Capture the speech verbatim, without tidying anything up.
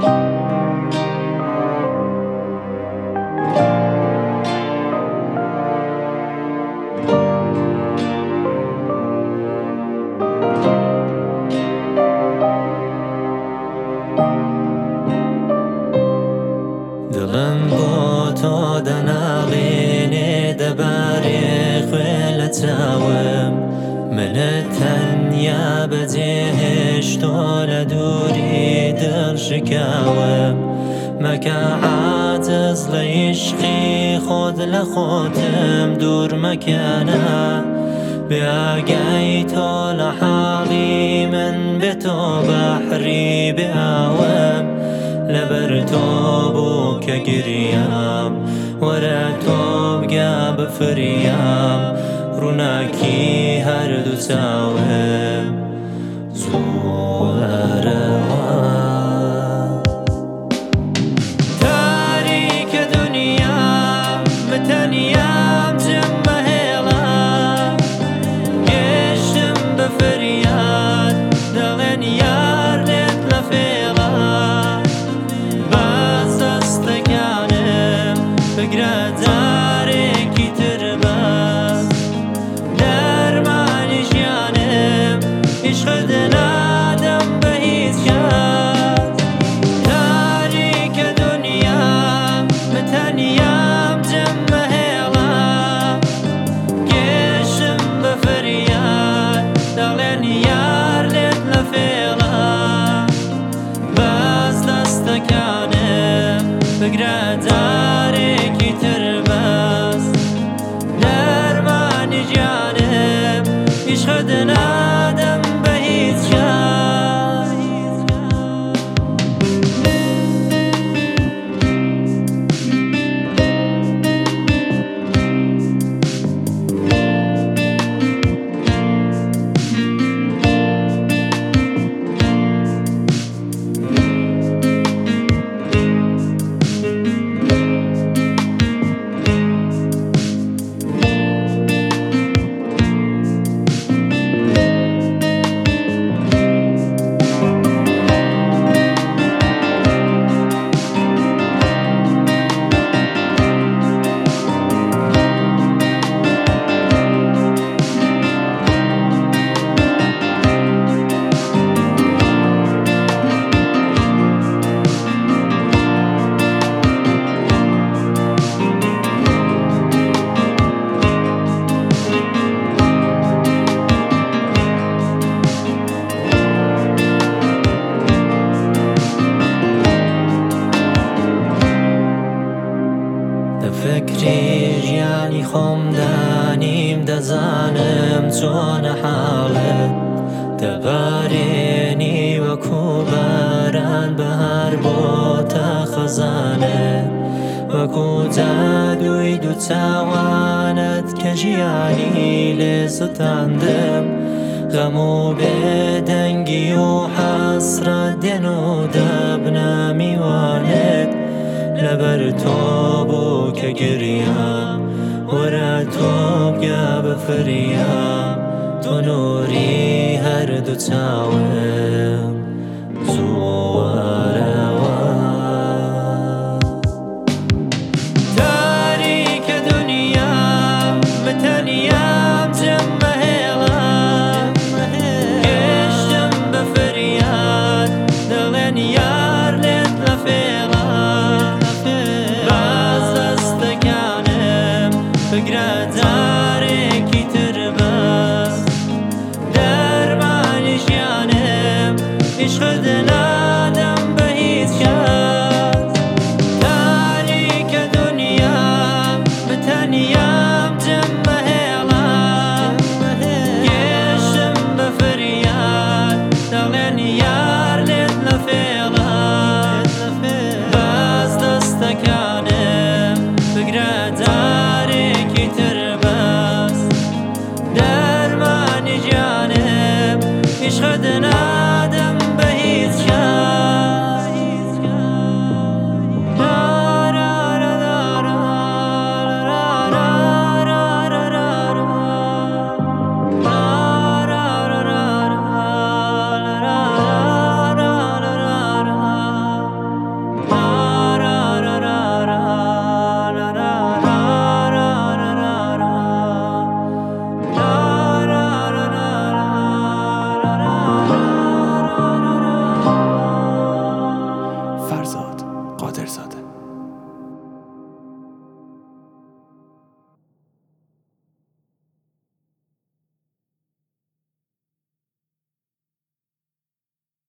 دڵم بۆ تۆ دەناڵێنێ دەبارێ خوێ لە چاوم، منت تەنیا بەجێهێشتۆ لە دووری دڵشکاوم. مەکە عاجز لە عیشقی خۆت لە خۆتم دوور مەکەنە، بێ ئاگای تۆ لە حاڵی من بێ تۆ بەحری بێ ئاوم. لەبەر تۆ بوو کە گریام، وەرە تۆ بگە بفریام، ڕووناکی هەردوو چاوم زوو وەرەوە. تاریکە دونیام من تەنیام جێم بەهێڵە، گەشتم بە فەریاد دەڵێن یار لێت لە فێڵە. بگرە جارێکی تر بەس دەرمانی ژیانم، عیشقت نادەم بە هیچ کەس. تاریکە دونیام من تەنیام جێم بەهێڵە، گێشتم بە فەریاد دەڵێن یار لێت لە فێڵە. بەس دەستەکانم بگرە جارێکی تر بەس دەرمانی ژیانم، عیشقت نادەم بە هیچ کەس. فکری ژیانی خۆم دانیم، دەزانم چۆنە حاڵت، دەبارێنی وەکو باران بەهار بۆ تا خەزانت، وەکو جادووی دوو چاوانت کە ژیانی لێ ستاندم. غەم و بێدەنگی و حەسرەت دێن و دەبنە میوانت، لەبەر تۆ بوو کە گریام، وەرە تۆ بگە بفریام، تۆ نووری هەردوو چاوم.